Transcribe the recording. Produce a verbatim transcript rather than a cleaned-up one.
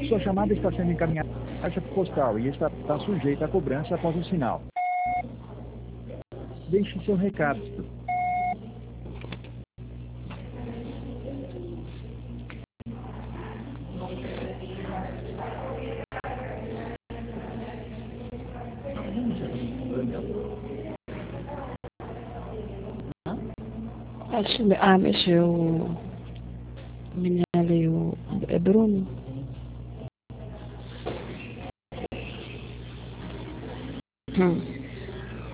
Sua chamada está sendo encaminhada à caixa postal e está, está sujeita à cobrança após o sinal. Deixe seu recado. Acho, ah, mexeu o menino ali, o é Bruno. Hum.